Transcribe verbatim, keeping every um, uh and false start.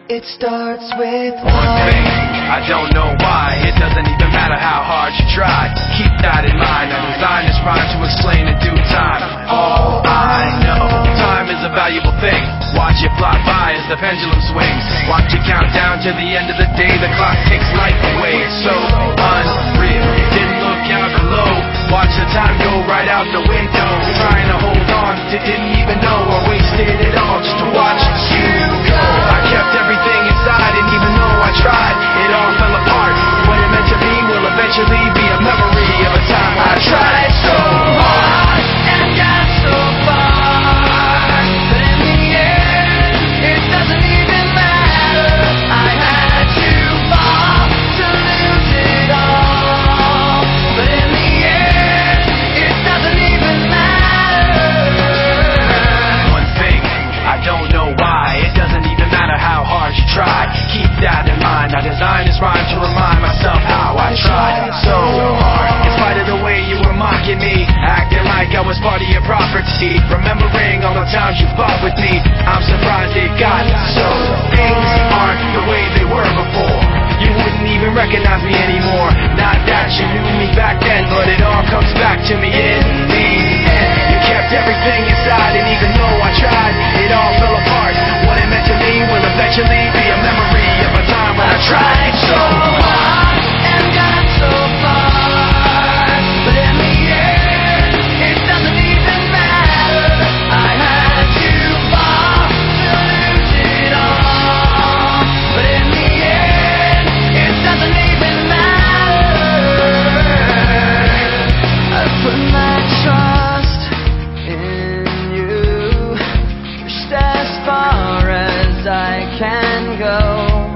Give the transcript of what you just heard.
It starts with one thing, I don't know why. It doesn't even matter how hard you try. Keep that in mind. I designed this rhyme to explain in due time. All I know, time is a valuable thing. Watch it fly by as the pendulum swings. Watch it count down to the end of the day. The clock takes life away. It's so unreal. Didn't look out below. Watch the time go right out the window. Trying to hold on, didn't even know I wasted it all just to watch you go. I kept everything inside, and even though I tried, it all fell apart. What it meant to be will eventually be a memory of a time I tried so hard and got so far, but in the end, it doesn't even matter. I had to fall to lose it all, but in the end, it doesn't even matter. One thing, I don't know why. It doesn't even matter how hard you try. Keep that in mind. I designed this rhyme to remind myself how I tried so hard. In spite of the way you were mocking me, acting like I was part of your property, remembering all the times you fought with me, I'm surprised it got so. Things aren't the way they were before. You wouldn't even recognize me anymore. Not that you knew me back then, but it all comes back to me in the end. You kept everything inside, and even though I tried, it all fell apart. What it meant to me will eventually be a memory of a time when I tried so hard and got so far, but in the end, it doesn't even matter. I had to fall to lose it all, but in the end, it doesn't even matter. I put my trust in you, pushed as far as I can go.